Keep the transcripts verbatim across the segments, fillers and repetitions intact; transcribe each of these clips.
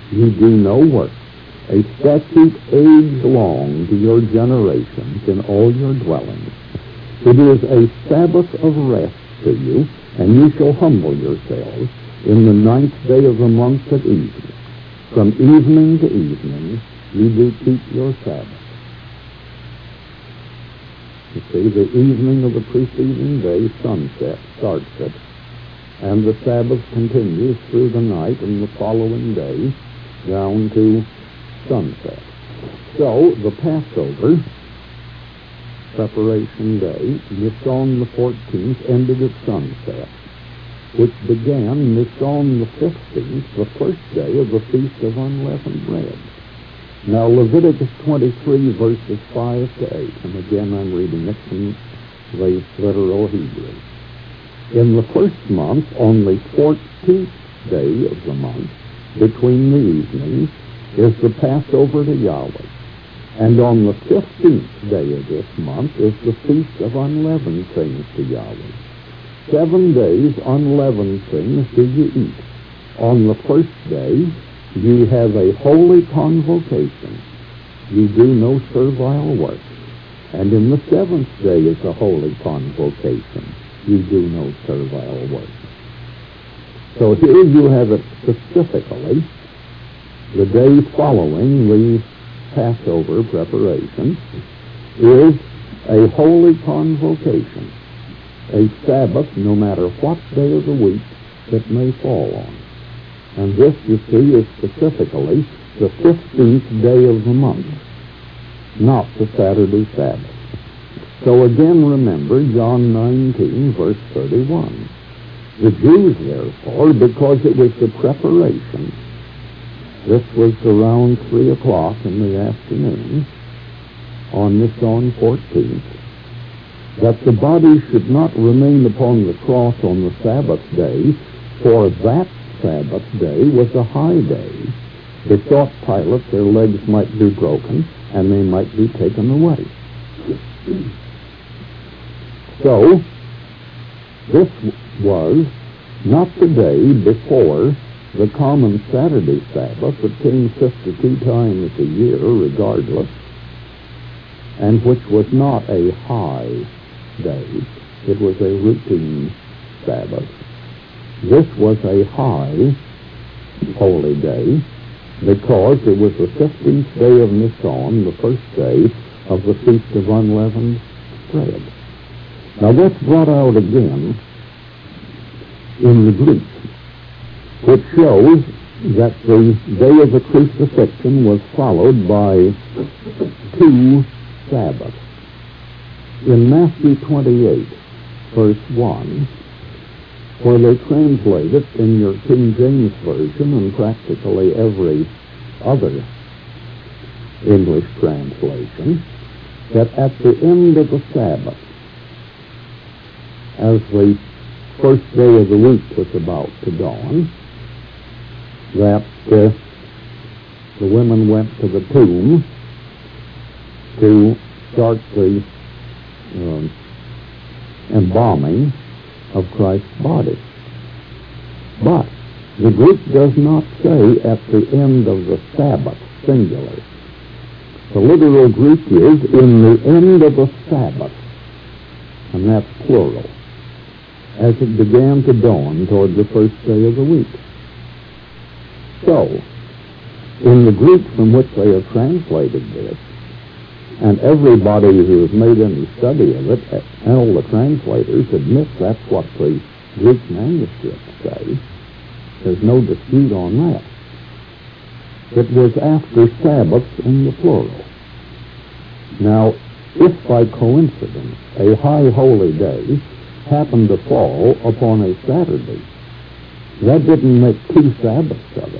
You do no work. A statute age long to your generations in all your dwellings. It is a Sabbath of rest to you, and you shall humble yourselves in the ninth day of the month at evening. From evening to evening you do keep your Sabbath. You see, the evening of the preceding day, sunset, starts it, and the Sabbath continues through the night and the following day down to sunset. So, the Passover, preparation day, Nisan the fourteenth, ended at sunset, which began Nisan the fifteenth, the first day of the Feast of Unleavened Bread. Now, Leviticus twenty-three, verses five to eight, and again I'm reading it from the literal Hebrew. In the first month, on the fourteenth day of the month, between the evenings, is the Passover to Yahweh. And on the fifteenth day of this month is the Feast of Unleavened Things to Yahweh. Seven days unleavened things do you eat. On the first day, you have a holy convocation. You do no servile work. And in the seventh day is a holy convocation. You do no servile work. So here you have it specifically. The day following the Passover preparation is a holy convocation, a Sabbath, no matter what day of the week it may fall on. And this, you see, is specifically the fifteenth day of the month, not the Saturday Sabbath. So again, remember John nineteen, verse thirty-one. The Jews, therefore, because it was the preparation, this was around three o'clock in the afternoon on Nisan fourteenth, that the body should not remain upon the cross on the Sabbath day, for that Sabbath day was a high day. They thought Pilate their legs might be broken and they might be taken away. So, this was not the day before the common Saturday Sabbath that came fifty-two times a year regardless, and which was not a high day. It was a routine Sabbath. This was a high holy day because it was the fifteenth day of Nisan, the first day of the Feast of Unleavened Bread. Now that's brought out again in the Greek, which shows that the day of the crucifixion was followed by two Sabbaths. In Matthew twenty-eight, verse one, where they translate it in your King James Version and practically every other English translation, that at the end of the Sabbath, as the first day of the week was about to dawn, that uh, the women went to the tomb to start the um, embalming of Christ's body. But the Greek does not say at the end of the Sabbath, singular. The literal Greek is in the end of the Sabbath, and that's plural, as it began to dawn toward the first day of the week. So, in the Greek from which they have translated this, and everybody who has made any study of it, and all the translators admit that's what the Greek manuscripts say. There's no dispute on that. It was after Sabbath in the plural. Now, if by coincidence a high holy day happened to fall upon a Saturday, that didn't make two Sabbaths of it.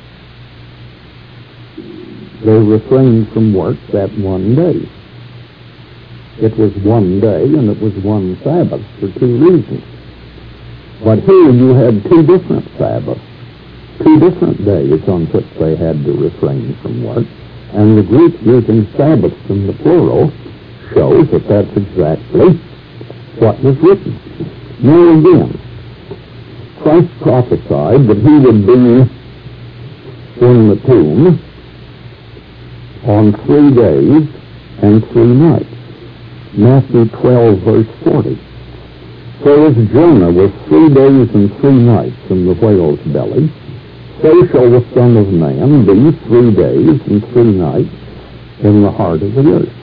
They refrained from work that one day. It was one day and it was one Sabbath for two reasons. But here you had two different Sabbaths, two different days on which they had to refrain from work, and the Greek using Sabbaths in the plural shows that that's exactly what was written. Now again, Christ prophesied that he would be in the tomb on three days and three nights. Matthew twelve, verse forty. For as Jonah was three days and three nights in the whale's belly, so shall the Son of Man be three days and three nights in the heart of the earth.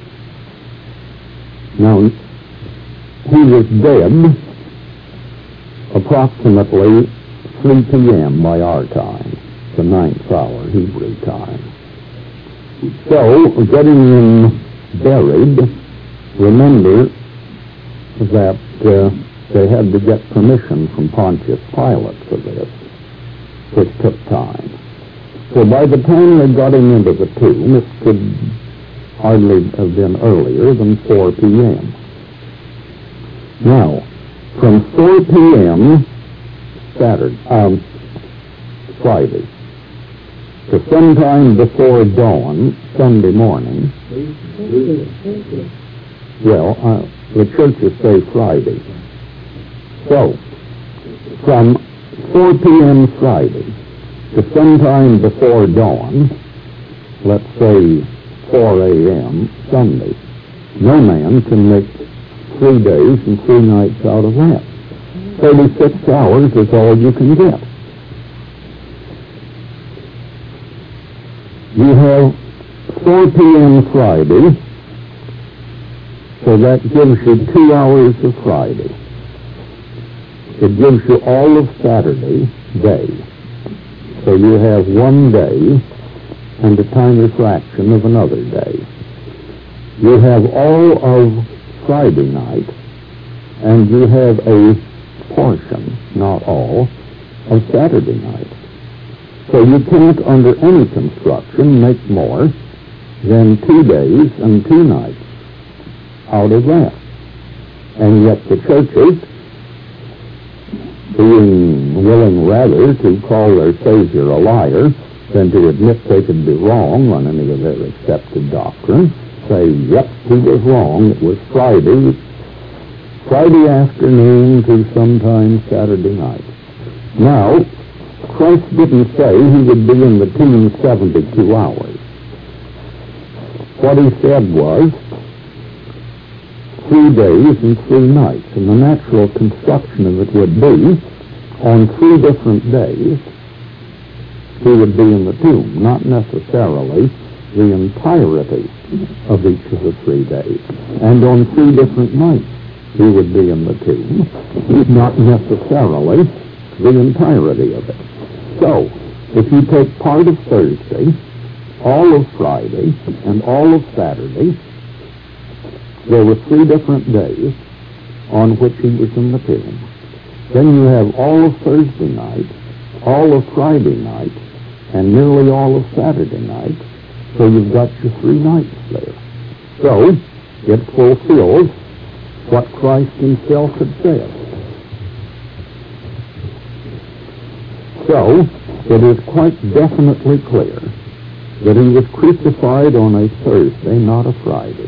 Now, he was dead approximately three p.m. by our time, the ninth hour Hebrew time. So, getting him buried, remember that uh, they had to get permission from Pontius Pilate for this, which took time. So by the time they got him into the tomb, it could hardly have been earlier than four p.m. Now, from four p.m. Saturday, um, Friday, to sometime before dawn, Sunday morning, well, uh, the churches say Friday. So, from four p.m. Friday to sometime before dawn, let's say four a.m. Sunday, no man can make three days and three nights out of that. thirty-six hours is all you can get. You have four p.m. Friday, so that gives you two hours of Friday. It gives you all of Saturday day. So you have one day and a tiny fraction of another day. You have all of Friday night, and you have a portion, not all, of Saturday night. So you can't, under any construction, make more than two days and two nights out of that. And yet the churches, being willing rather to call their Savior a liar than to admit they could be wrong on any of their accepted doctrine, say, yep, he was wrong. It was Friday, Friday afternoon to sometime Saturday night. Now, Christ didn't say he would be in the tomb seventy-two hours. What he said was three days and three nights, and the natural construction of it would be on three different days he would be in the tomb, not necessarily the entirety of each of the three days. And on three different nights he would be in the tomb, not necessarily the entirety of it. So, if you take part of Thursday, all of Friday, and all of Saturday, there were three different days on which he was in the tomb. Then you have all of Thursday night, all of Friday night, and nearly all of Saturday night, so you've got your three nights there. So, it fulfills what Christ himself had said. So, it is quite definitely clear that he was crucified on a Thursday, not a Friday.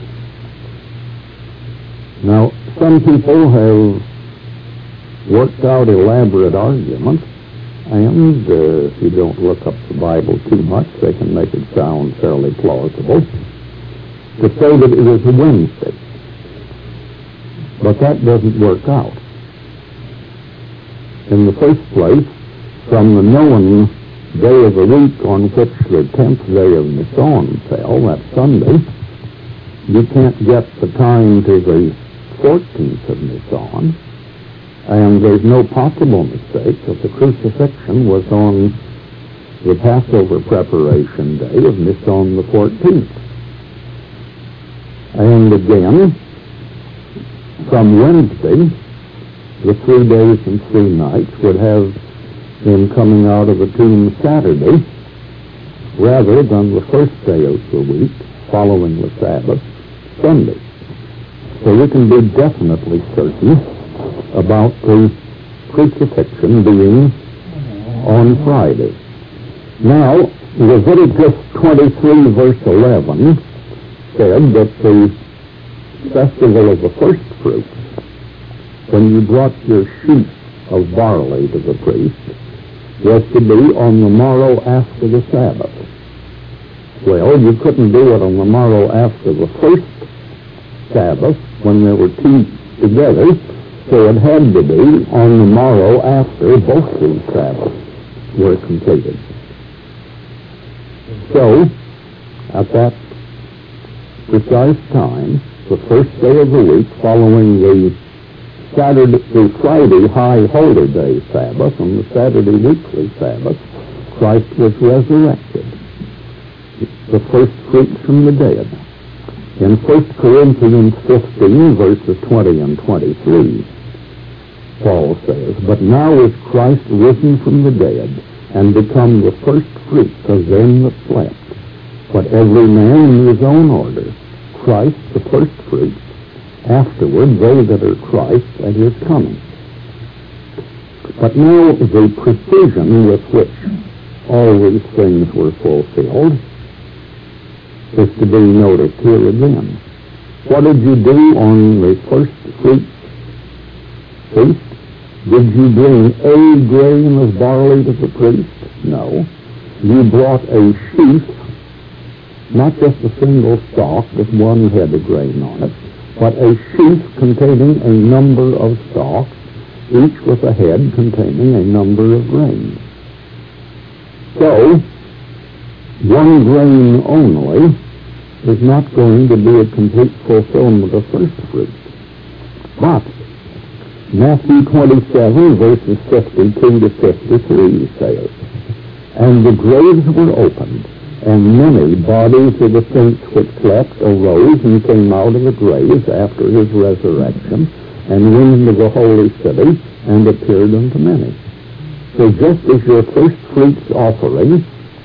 Now, some people have worked out elaborate arguments, and uh, if you don't look up the Bible too much, they can make it sound fairly plausible, to say that it was a Wednesday. But that doesn't work out. In the first place, from the known day of the week on which the tenth day of Nisan fell, that Sunday, you can't get the time to the fourteenth of Nisan, and there's no possible mistake that the crucifixion was on the Passover preparation day of Nisan the fourteenth. And again, from Wednesday, the three days and three nights would have him coming out of the tomb Saturday rather than the first day of the week following the Sabbath, Sunday. So we can be definitely certain about the crucifixion being on Friday. Now, Leviticus twenty-three, verse eleven said that the festival of the first fruits, when you brought your sheaf of barley to the priest, was to be on the morrow after the Sabbath. Well, you couldn't do it on the morrow after the first Sabbath when there were two together, so it had to be on the morrow after both these Sabbaths were completed. So, at that precise time, the first day of the week following the Saturday, the Friday High Holy Day Sabbath and the Saturday Weekly Sabbath, Christ was resurrected, the first fruits from the dead. In First Corinthians fifteen, verses twenty and twenty-three, Paul says, "But now is Christ risen from the dead, and become the first fruits of them that slept. But every man in his own order, Christ the first fruits, afterward they that are Christ at his coming." But now the precision with which all these things were fulfilled is to be noticed here again. What did you do on the first fruits feast? Did you bring a grain of barley to the priest? No. You brought a sheaf, not just a single stalk with one head of grain on it, but a sheaf containing a number of stalks, each with a head containing a number of grains. So, one grain only is not going to be a complete fulfillment of first fruits. But Matthew twenty-seven, verses fifty-two to fifty-three says, "And the graves were opened, and many bodies of the saints which slept arose and came out of the graves after his resurrection, and went into the holy city, and appeared unto many." So just as your first fruits offering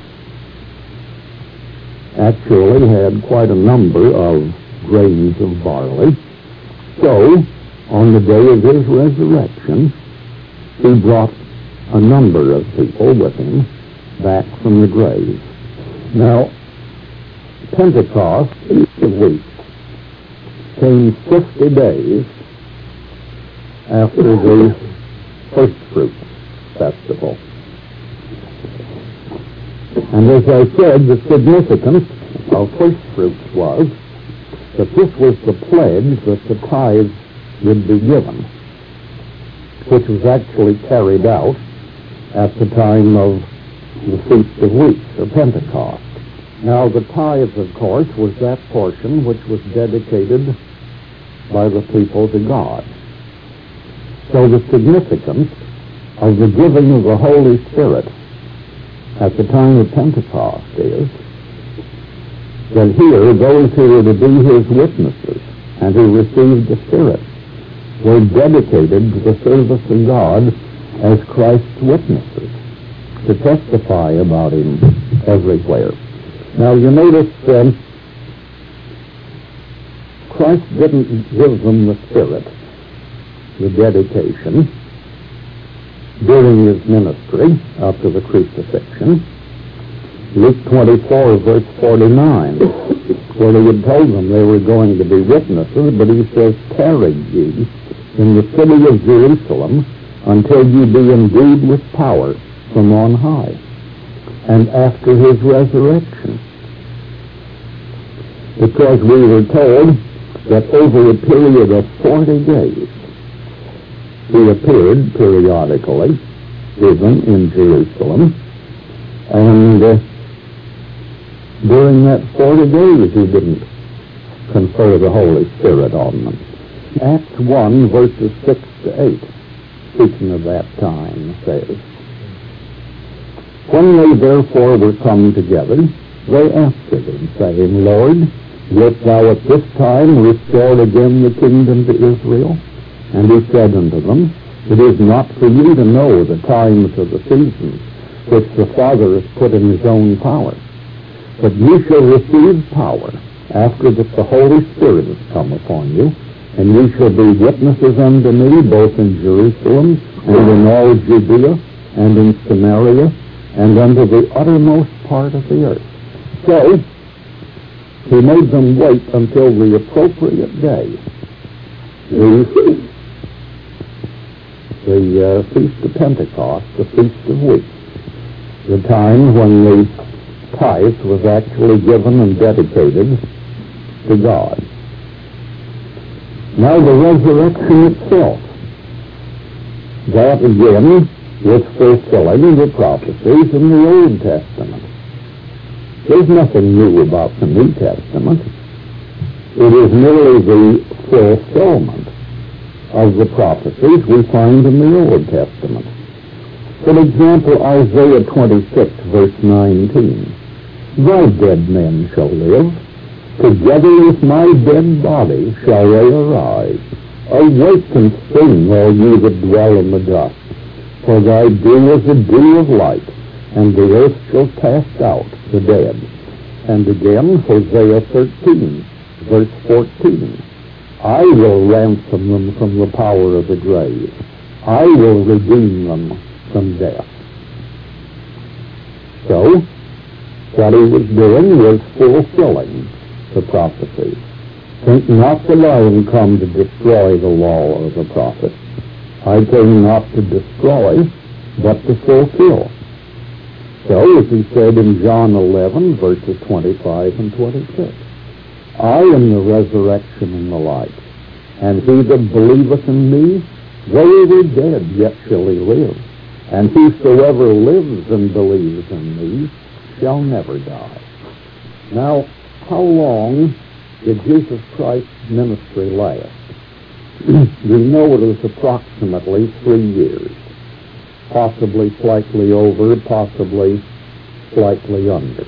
actually had quite a number of grains of barley, so on the day of his resurrection, he brought a number of people with him back from the grave. Now, Pentecost, Easter week, came fifty days after the first fruits festival. And as I said, the significance of first fruits was that this was the pledge that the tithes would be given, which was actually carried out at the time of the Feast of Weeks, or Pentecost. Now, the tithes, of course, was that portion which was dedicated by the people to God. So the significance of the giving of the Holy Spirit at the time of Pentecost is that here those who were to be his witnesses and who received the Spirit were dedicated to the service of God as Christ's witnesses, to testify about him everywhere. Now you notice um, Christ didn't give them the Spirit, the dedication, during his ministry up to the crucifixion. Luke twenty-four, verse forty-nine, where he had told them they were going to be witnesses, but he says, "Tarry ye in the city of Jerusalem until you be endued with power from on high," and after his resurrection. Because we were told that over a period of forty days, he appeared periodically, even in Jerusalem, and uh, during that forty days he didn't confer the Holy Spirit on them. Acts one, verses six to eight, speaking of that time, says, "When they therefore were come together, they answered him, saying, Lord, wilt thou at this time restore again the kingdom to Israel? And he said unto them, It is not for you to know the times or the seasons which the Father has put in his own power, but you shall receive power after that the Holy Spirit has come upon you, and you shall be witnesses unto me both in Jerusalem and in all Judea and in Samaria and unto the uttermost part of the earth." So he made them wait until the appropriate day, the, the uh, Feast of Pentecost, the Feast of Weeks. the time when the tithe was actually given and dedicated to God. Now the resurrection itself, that again was fulfilling the prophecies in the Old Testament. There's nothing new about the New Testament. It is merely the fulfillment of the prophecies we find in the Old Testament. For example, Isaiah twenty-six, verse nineteen. Thy dead men shall live, together with my dead body shall they arise. Awake and sing, all ye that dwell in the dust, for thy dew is a dew of light, and the earth shall cast out the dead. And again, Hosea thirteen, verse fourteen. I will ransom them from the power of the grave. I will redeem them from death. So, what he was doing was fulfilling the prophecy. Think not that I am come to destroy the law or the prophets. I came not to destroy, but to fulfill. So, as he said in John eleven, verses twenty-five and twenty-six, I am the resurrection and the life, and he that believeth in me, though he were dead, yet shall he live. And whosoever lives and believes in me shall never die. Now, how long did Jesus Christ's ministry last? We know it was approximately three years, possibly slightly over, possibly slightly under.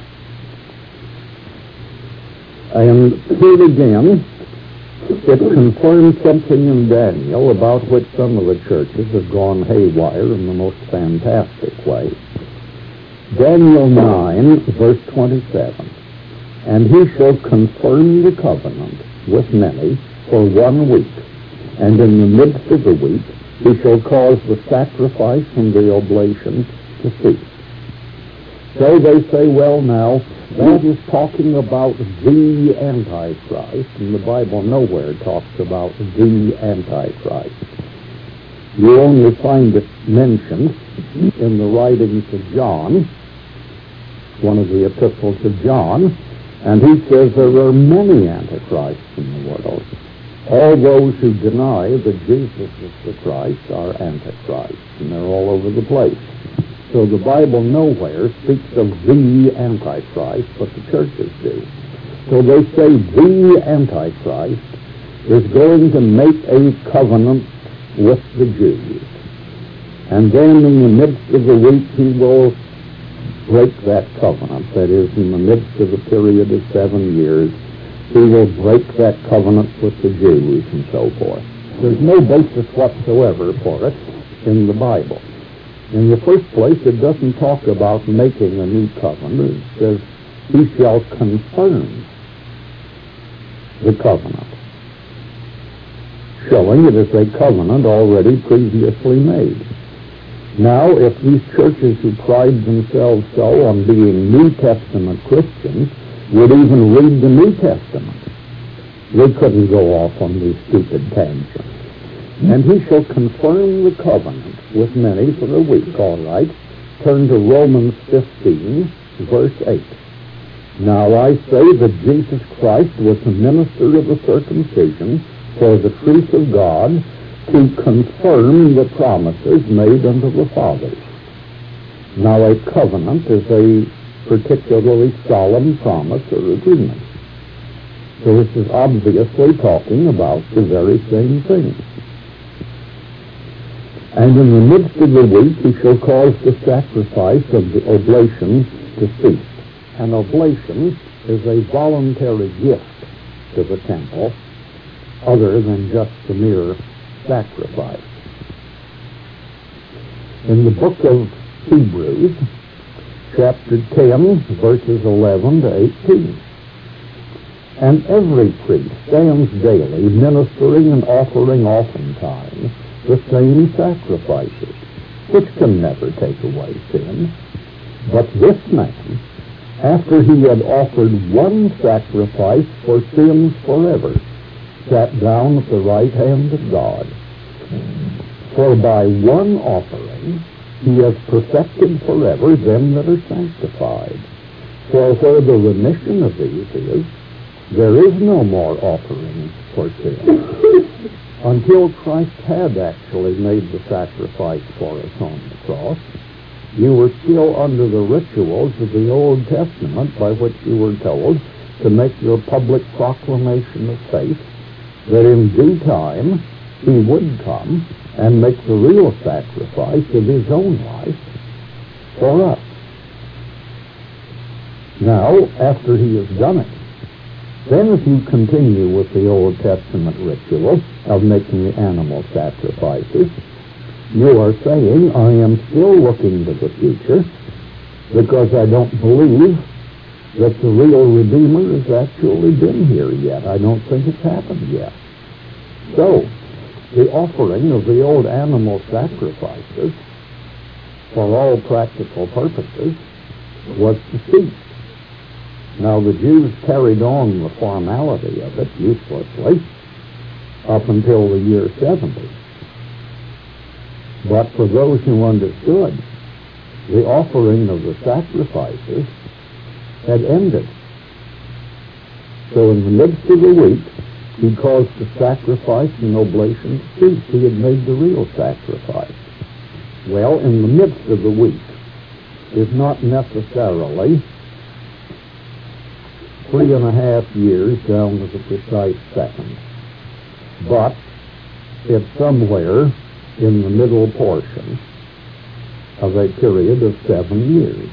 And here again, it confirms something in Daniel about which some of the churches have gone haywire in the most fantastic way. Daniel nine, verse twenty-seven. And he shall confirm the covenant with many for one week, and in the midst of the week he shall cause the sacrifice and the oblation to cease. So they say, well now, that is talking about the Antichrist, and the Bible nowhere talks about the Antichrist. You only find it mentioned in the writings of John, one of the epistles of John, and he says there are many antichrists in the world. All those who deny that Jesus is the Christ are antichrists, and they're all over the place. So the Bible nowhere speaks of the Antichrist, but the churches do. So they say the Antichrist is going to make a covenant with the Jews. And then in the midst of the week he will break that covenant. That is, in the midst of the period of seven years, he will break that covenant with the Jews and so forth. There's no basis whatsoever for it in the Bible. In the first place, it doesn't talk about making a new covenant. It says, he shall confirm the covenant, showing it is a covenant already previously made. Now, if these churches who pride themselves so on being New Testament Christians would even read the New Testament, they couldn't go off on these stupid tangents. And he shall confirm the covenant with many for a week. All right. Turn to Romans fifteen, verse eight. Now I say that Jesus Christ was the minister of the circumcision for the truth of God, to confirm the promises made unto the fathers. Now a covenant is a particularly solemn promise or agreement. So this is obviously talking about the very same thing. And in the midst of the week he shall cause the sacrifice of the oblation to cease. An oblation is a voluntary gift to the temple, other than just the mere sacrifice. In the book of Hebrews, chapter ten, verses eleven to eighteen. And every priest stands daily ministering and offering oftentimes the same sacrifices, which can never take away sin. But this man, after he had offered one sacrifice for sins forever, sat down at the right hand of God. For by one offering He has perfected forever them that are sanctified. For where the remission of these is, there is no more offering for sin. Until Christ had actually made the sacrifice for us on the cross, you were still under the rituals of the Old Testament, by which you were told to make your public proclamation of faith, that in due time he would come and make the real sacrifice of his own life for us. Now, after he has done it, then if you continue with the Old Testament ritual of making the animal sacrifices, you are saying, I am still looking to the future because I don't believe that the real Redeemer has actually been here yet. I don't think it's happened yet. So, the offering of the old animal sacrifices, for all practical purposes, was the feast. Now, the Jews carried on the formality of it uselessly up until the year seventy. But for those who understood, the offering of the sacrifices had ended. So in the midst of the week, he caused the sacrifice and oblation to cease. He had made the real sacrifice. Well, in the midst of the week is not necessarily three and a half years down to the precise second, but it's somewhere in the middle portion of a period of seven years.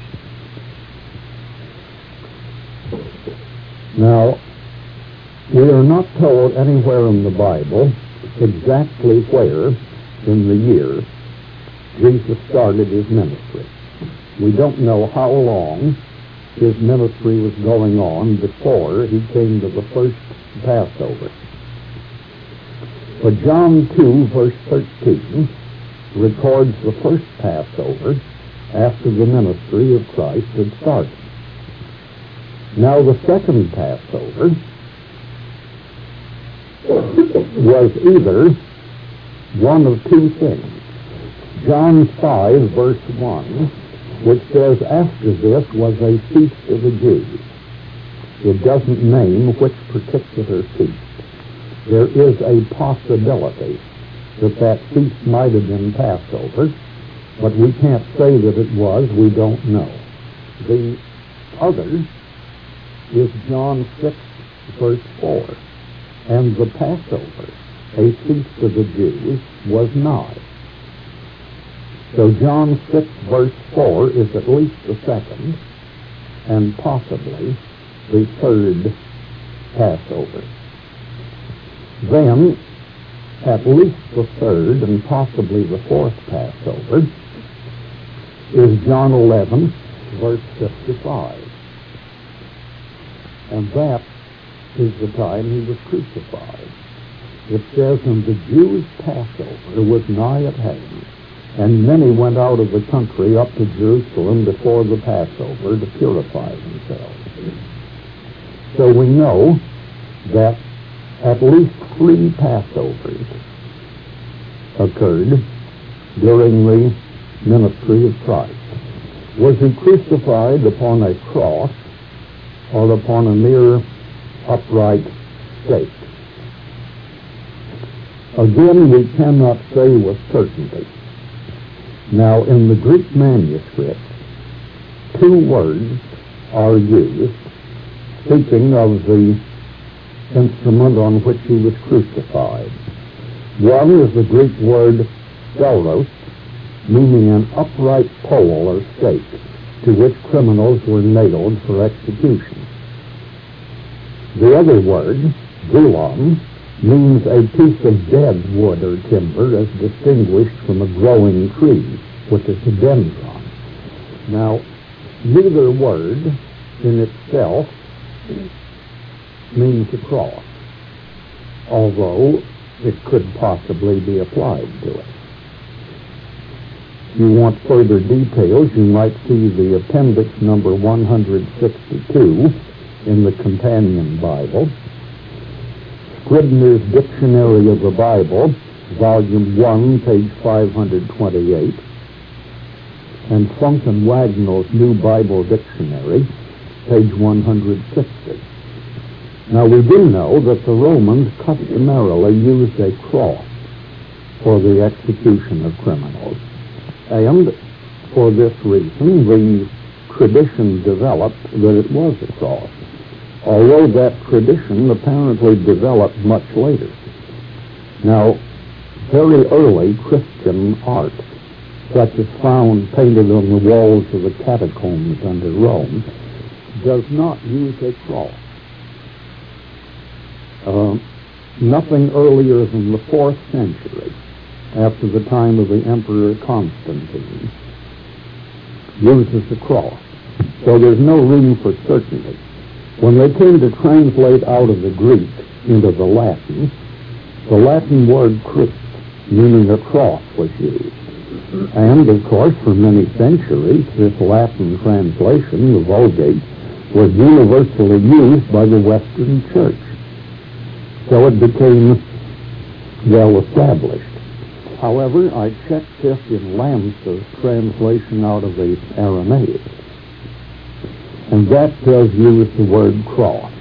Now, we are not told anywhere in the Bible exactly where in the year Jesus started his ministry. We don't know how long his ministry was going on before he came to the first Passover. But John two, verse thirteen, records the first Passover after the ministry of Christ had started. Now the second Passover was either one of two things. John five, verse one, which says, after this was a feast of the Jews. It doesn't name which particular feast. There is a possibility that that feast might have been Passover, but we can't say that it was. We don't know. The other is John six, verse four. And the Passover, a feast of the Jews, was nigh. So John six, verse four is at least the second and possibly the third Passover. Then, at least the third and possibly the fourth Passover is John eleven, verse fifty-five. And that is the time he was crucified. It says, and the Jews' Passover was nigh at hand, and many went out of the country up to Jerusalem before the Passover to purify themselves. So we know that at least three Passovers occurred during the ministry of Christ. Was he crucified upon a cross or upon a mere upright stake? Again, we cannot say with certainty. Now, in the Greek manuscript, two words are used speaking of the instrument on which he was crucified. One is the Greek word stauros, meaning an upright pole or stake to which criminals were nailed for execution. The other word, gulam, means a piece of dead wood or timber as distinguished from a growing tree, which is a dendron. Now, neither word in itself means a cross, although it could possibly be applied to it. If you want further details, you might see the appendix number one hundred sixty-two in the Companion Bible, Scribner's Dictionary of the Bible, volume one, page five hundred twenty-eight, and Funk and Wagnall's New Bible Dictionary, page one hundred sixty. Now, we do know that the Romans customarily used a cross for the execution of criminals. And for this reason, the tradition developed that it was a cross, although that tradition apparently developed much later. Now, very early Christian art, such as found painted on the walls of the catacombs under Rome, does not use a cross. Uh, nothing earlier than the fourth century, after the time of the Emperor Constantine, uses a cross. So there's no room for certainty. When they came to translate out of the Greek into the Latin, the Latin word Christ, meaning a cross, was used. And, of course, for many centuries, this Latin translation, the Vulgate, was universally used by the Western Church. So it became well established. However, I checked this in Lamsa's translation out of the Aramaic, and that does use the word cross.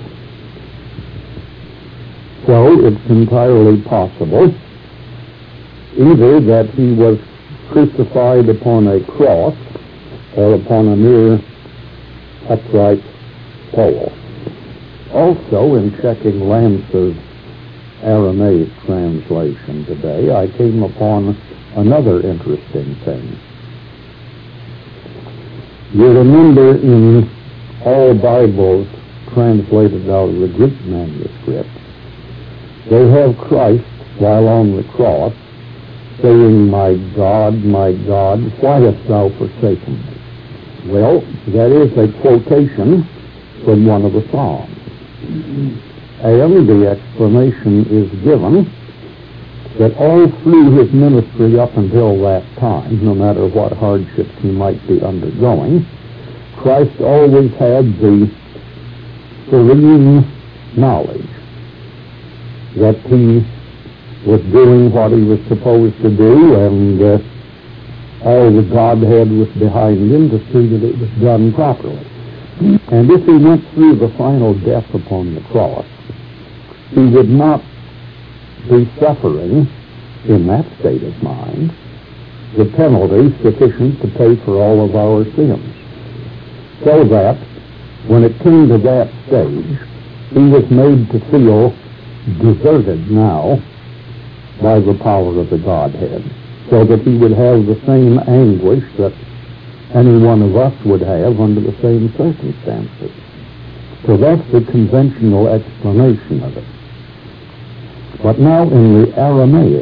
So it's entirely possible either that he was crucified upon a cross or upon a mere upright pole. Also, in checking Lamsa's Aramaic translation today, I came upon another interesting thing. You remember in all Bibles translated out of the Greek manuscript, they have Christ while on the cross saying, "My God, my God, why hast thou forsaken me?" Well, that is a quotation from one of the Psalms. And the explanation is given that all through his ministry up until that time, no matter what hardships he might be undergoing, Christ always had the serene knowledge that he was doing what he was supposed to do, and uh, all the Godhead was behind him to see that it was done properly. And if he went through the final death upon the cross, he would not be suffering, in that state of mind, the penalty sufficient to pay for all of our sins. So that, when it came to that stage, he was made to feel deserted now by the power of the Godhead, so that he would have the same anguish that any one of us would have under the same circumstances. So that's the conventional explanation of it. But now in the Aramaic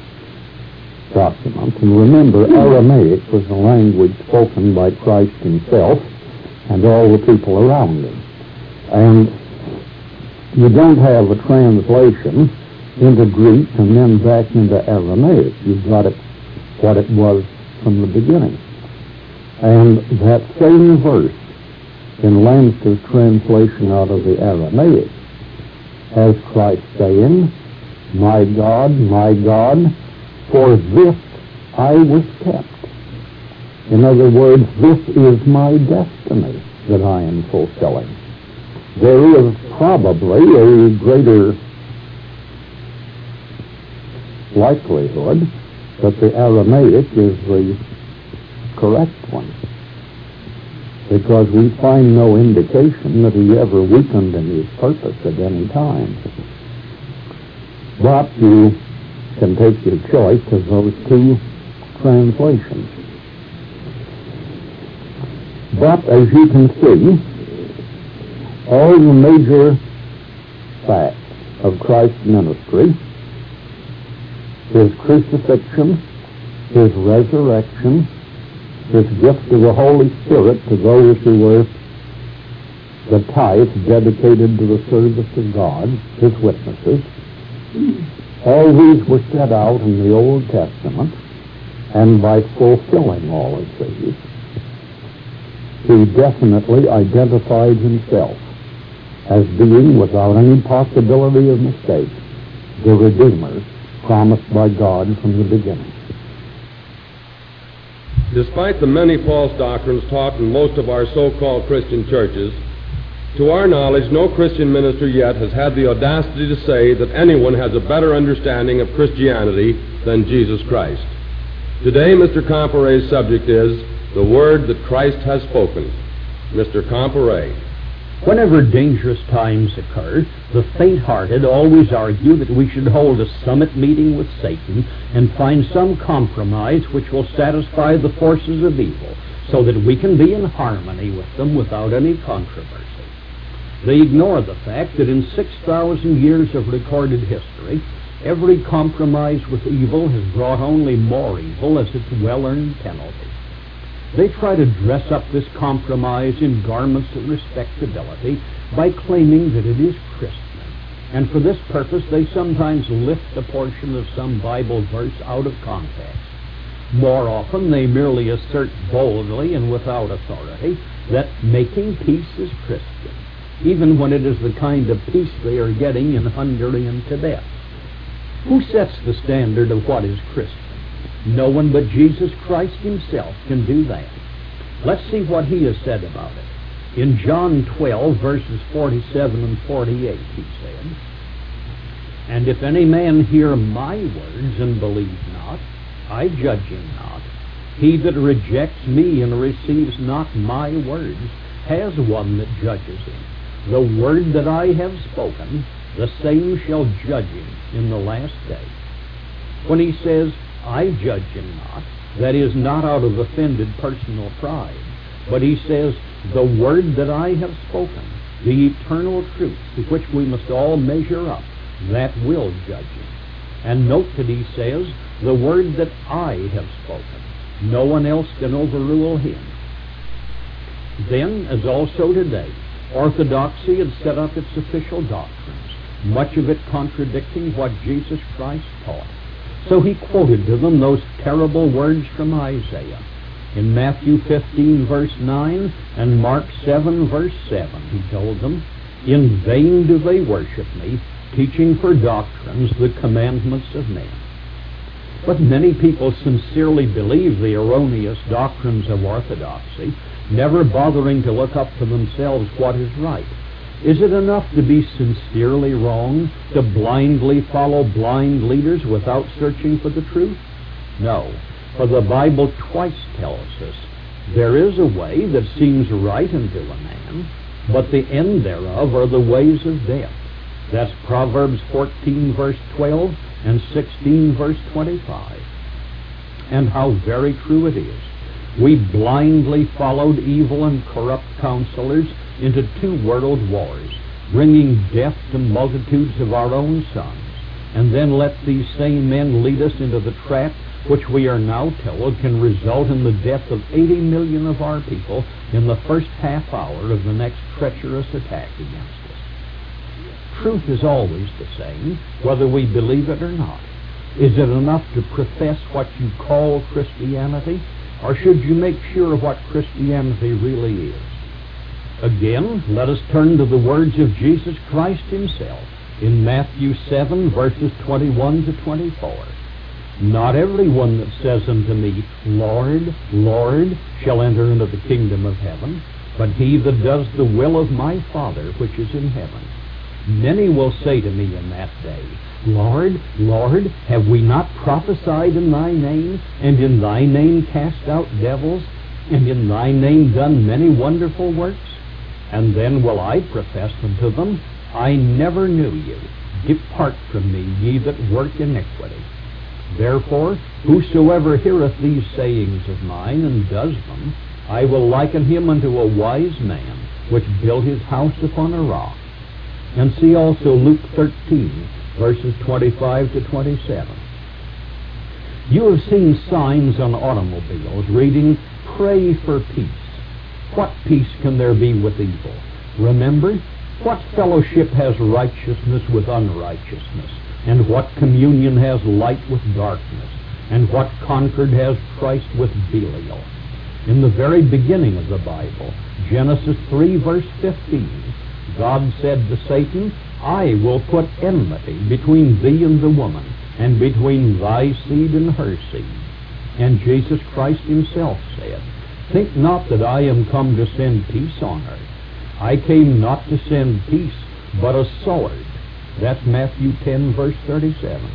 document, and remember, Aramaic was a language spoken by Christ himself and all the people around him. And you don't have a translation into Greek and then back into Aramaic. You've got it what it was from the beginning. And that same verse in Lamsa's translation out of the Aramaic has Christ saying, "My God, my God, for this I was kept." In other words, this is my destiny that I am fulfilling. There is probably a greater likelihood that the Aramaic is the correct one, because we find no indication that he ever weakened in his purpose at any time. But you can take your choice of those two translations. But as you can see, all the major facts of Christ's ministry, his crucifixion, his resurrection, his gift of the Holy Spirit to those who were the tithe dedicated to the service of God, his witnesses, all these were set out in the Old Testament, and by fulfilling all of these, he definitely identified himself as being, without any possibility of mistake, the Redeemer promised by God from the beginning. Despite the many false doctrines taught in most of our so-called Christian churches, to our knowledge, no Christian minister yet has had the audacity to say that anyone has a better understanding of Christianity than Jesus Christ. Today, Mister Comparet's subject is the word that Christ has spoken. Mister Comparet. Whenever dangerous times occur, the faint-hearted always argue that we should hold a summit meeting with Satan and find some compromise which will satisfy the forces of evil so that we can be in harmony with them without any controversy. They ignore the fact that in six thousand years of recorded history, every compromise with evil has brought only more evil as its well-earned penalty. They try to dress up this compromise in garments of respectability by claiming that it is Christian, and for this purpose they sometimes lift a portion of some Bible verse out of context. More often they merely assert boldly and without authority that making peace is Christian, even when it is the kind of peace they are getting in Hungary and Tibet. Who sets the standard of what is Christian? No one but Jesus Christ himself can do that. Let's see what he has said about it. In John twelve, verses forty-seven and forty-eight, he said, "And if any man hear my words and believe not, I judge him not. He that rejects me and receives not my words has one that judges him. The word that I have spoken, the same shall judge him in the last day." When he says, "I judge him not," that is not out of offended personal pride, but he says, the word that I have spoken, the eternal truth to which we must all measure up, that will judge him. And note that he says, the word that I have spoken. No one else can overrule him. Then, as also today, Orthodoxy had set up its official doctrines, much of it contradicting what Jesus Christ taught. So he quoted to them those terrible words from Isaiah. In Matthew fifteen, verse nine, and Mark seven, verse seven, he told them, "In vain do they worship me, teaching for doctrines the commandments of men." But many people sincerely believe the erroneous doctrines of orthodoxy, never bothering to look up for themselves what is right. Is it enough to be sincerely wrong, to blindly follow blind leaders without searching for the truth? No, for the Bible twice tells us, there is a way that seems right unto a man, but the end thereof are the ways of death. That's Proverbs fourteen, verse twelve, and sixteen, verse twenty-five. And how very true it is. We blindly followed evil and corrupt counselors into two world wars, bringing death to multitudes of our own sons, and then let these same men lead us into the trap which we are now told can result in the death of eighty million of our people in the first half hour of the next treacherous attack against us. Truth is always the same, whether we believe it or not. Is it enough to profess what you call Christianity, or should you make sure of what Christianity really is? Again, let us turn to the words of Jesus Christ himself in Matthew seven, verses twenty-one to twenty-four. "Not every one that says unto me, Lord, Lord, shall enter into the kingdom of heaven, but he that does the will of my Father which is in heaven. Many will say to me in that day, Lord, Lord, have we not prophesied in thy name, and in thy name cast out devils, and in thy name done many wonderful works? And then will I profess unto them, I never knew you. Depart from me, ye that work iniquity. Therefore, whosoever heareth these sayings of mine, and does them, I will liken him unto a wise man, which built his house upon a rock." And see also Luke thirteen, verses twenty-five to twenty-seven. You have seen signs on automobiles reading, "Pray for peace." What peace can there be with evil? Remember, what fellowship has righteousness with unrighteousness? And what communion has light with darkness? And what concord has Christ with Belial? In the very beginning of the Bible, Genesis three, verse fifteen, God said to Satan, "I will put enmity between thee and the woman, and between thy seed and her seed." And Jesus Christ himself said, "Think not that I am come to send peace on earth. I came not to send peace, but a sword." That's Matthew ten, verse thirty-seven.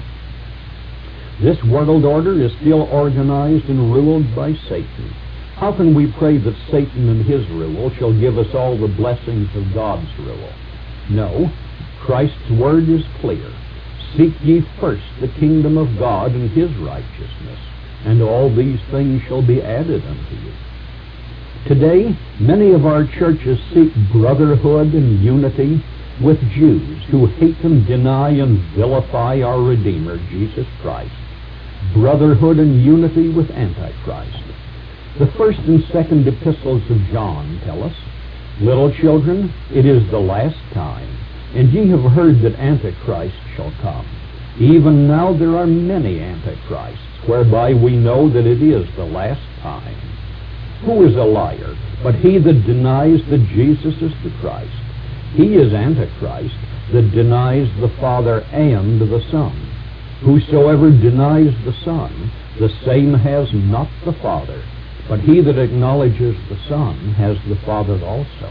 This world order is still organized and ruled by Satan. How can we pray that Satan and his rule shall give us all the blessings of God's rule? No, Christ's word is clear. Seek ye first the kingdom of God and his righteousness, and all these things shall be added unto you. Today, many of our churches seek brotherhood and unity with Jews who hate and deny and vilify our Redeemer, Jesus Christ. Brotherhood and unity with Antichrist. The first and second epistles of John tell us, "Little children, it is the last time, and ye have heard that Antichrist shall come. Even now there are many Antichrists, whereby we know that it is the last time. Who is a liar, but he that denies that Jesus is the Christ? He is Antichrist, that denies the Father and the Son. Whosoever denies the Son, the same has not the Father. But he that acknowledges the Son has the Father also.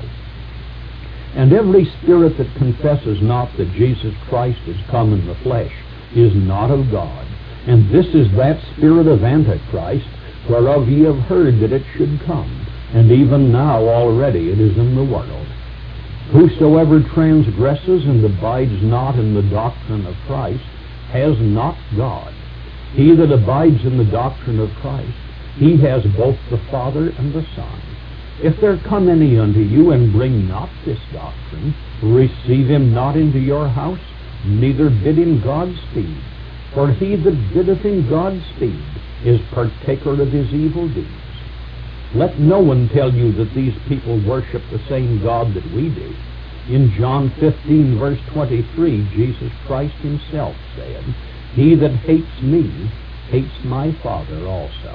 And every spirit that confesses not that Jesus Christ is come in the flesh is not of God. And this is that spirit of Antichrist, whereof ye have heard that it should come, and even now already it is in the world. Whosoever transgresses and abides not in the doctrine of Christ has not God. He that abides in the doctrine of Christ, he has both the Father and the Son. If there come any unto you and bring not this doctrine, receive him not into your house, neither bid him Godspeed. For he that biddeth him Godspeed is partaker of his evil deeds. Let no one tell you that these people worship the same God that we do. In John fifteen, verse twenty-three, Jesus Christ himself said, "He that hates me hates my Father also."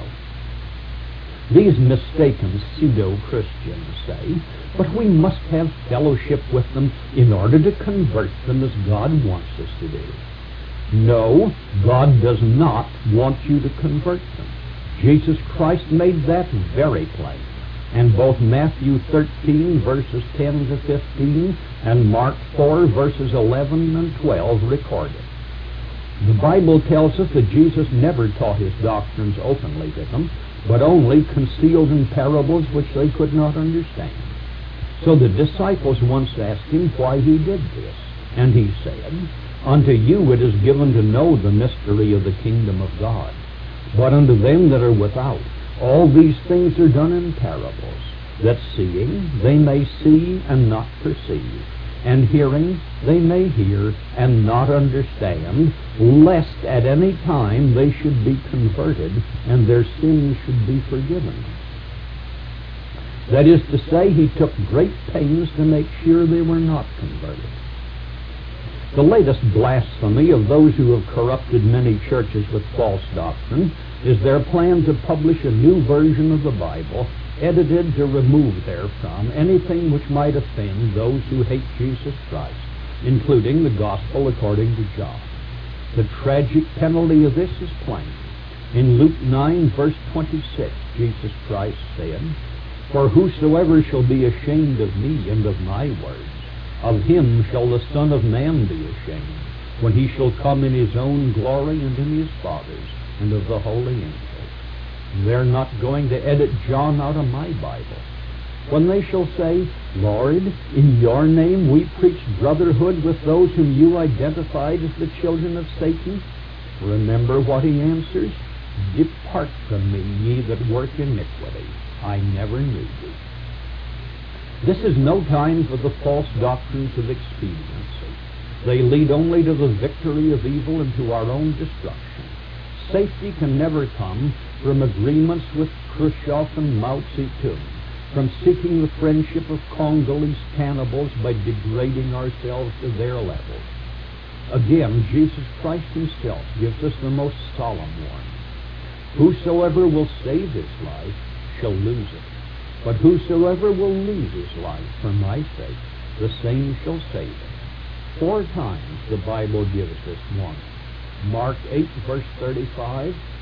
These mistaken pseudo-Christians say, "But we must have fellowship with them in order to convert them as God wants us to do." No, God does not want you to convert them. Jesus Christ made that very plain. And both Matthew thirteen, verses ten to fifteen, and Mark four, verses eleven and twelve record it. The Bible tells us that Jesus never taught his doctrines openly to them, but only concealed in parables which they could not understand. So the disciples once asked him why he did this, and he said, "Unto you it is given to know the mystery of the kingdom of God, but unto them that are without, all these things are done in parables, that seeing they may see and not perceive, and hearing they may hear and not understand, lest at any time they should be converted and their sins should be forgiven." That is to say, he took great pains to make sure they were not converted. The latest blasphemy of those who have corrupted many churches with false doctrine is their plan to publish a new version of the Bible, edited to remove therefrom anything which might offend those who hate Jesus Christ, including the gospel according to John. The tragic penalty of this is plain. In Luke nine, verse twenty-six, Jesus Christ said, "For whosoever shall be ashamed of me and of my words, of him shall the Son of Man be ashamed, when he shall come in his own glory and in his Father's, and of the holy angels." They're not going to edit John out of my Bible. When they shall say, "Lord, in your name we preach brotherhood with those whom you identified as the children of Satan," remember what he answers? "Depart from me, ye that work iniquity. I never knew you." This is no time for the false doctrines of expediency. They lead only to the victory of evil and to our own destruction. Safety can never come from agreements with Khrushchev and Mao Zedong, from seeking the friendship of Congolese cannibals by degrading ourselves to their level. Again, Jesus Christ himself gives us the most solemn warning. "Whosoever will save his life shall lose it, but whosoever will lose his life for my sake, the same shall save it." Four times the Bible gives this warning. Mark eight, verse thirty-five,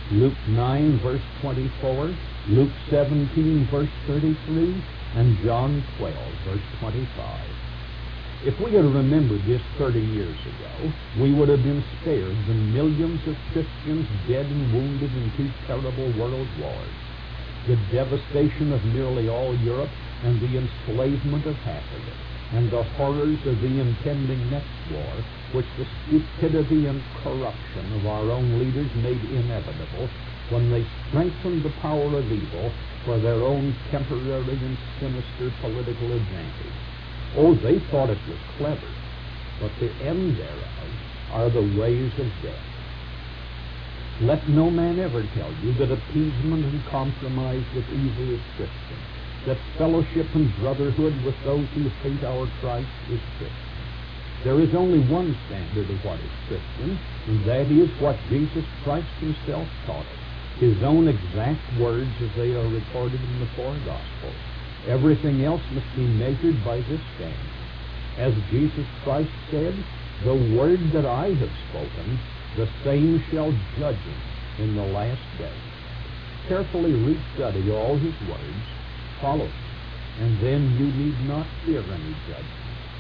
Luke nine, verse twenty-four, Luke seventeen, verse thirty-three, and John twelve, verse twenty-five. If we had remembered this thirty years ago, we would have been spared the millions of Christians dead and wounded in two terrible world wars, the devastation of nearly all Europe, and the enslavement of half of it, and the horrors of the impending next war, which the stupidity and corruption of our own leaders made inevitable when they strengthened the power of evil for their own temporary and sinister political advantage. Oh, they thought it was clever, but the end thereof are the ways of death. Let no man ever tell you that appeasement and compromise with evil is Christian, that fellowship and brotherhood with those who hate our Christ is Christian. There is only one standard of what is Christian, and that is what Jesus Christ himself taught us, his own exact words as they are recorded in the four Gospels. Everything else must be measured by this standard. As Jesus Christ said, the word that I have spoken, the same shall judge him in the last day. Carefully restudy all his words, follow them, and then you need not fear any judgment.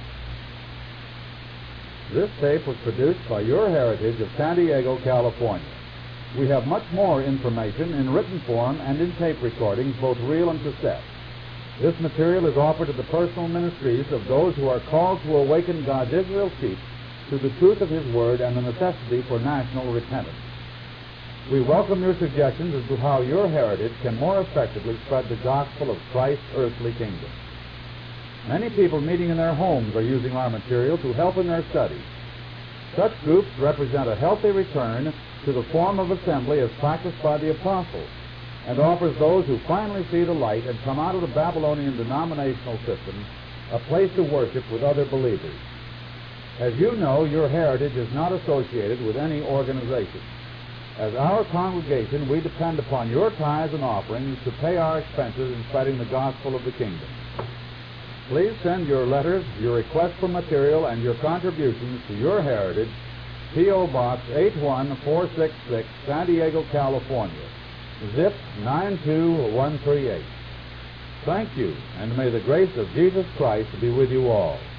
This tape was produced by Your Heritage of San Diego, California. We have much more information in written form and in tape recordings, both real and cassette. This material is offered to the personal ministries of those who are called to awaken God's Israel sheep to the truth of his word and the necessity for national repentance. We welcome your suggestions as to how Your Heritage can more effectively spread the gospel of Christ's earthly kingdom. Many people meeting in their homes are using our material to help in their studies. Such groups represent a healthy return to the form of assembly as practiced by the apostles, and offers those who finally see the light and come out of the Babylonian denominational system a place to worship with other believers. As you know, Your Heritage is not associated with any organization. As our congregation, we depend upon your tithes and offerings to pay our expenses in spreading the gospel of the kingdom. Please send your letters, your requests for material, and your contributions to Your Heritage, P O Box eight one four six six, San Diego, California, zip nine two one three eight. Thank you, and may the grace of Jesus Christ be with you all.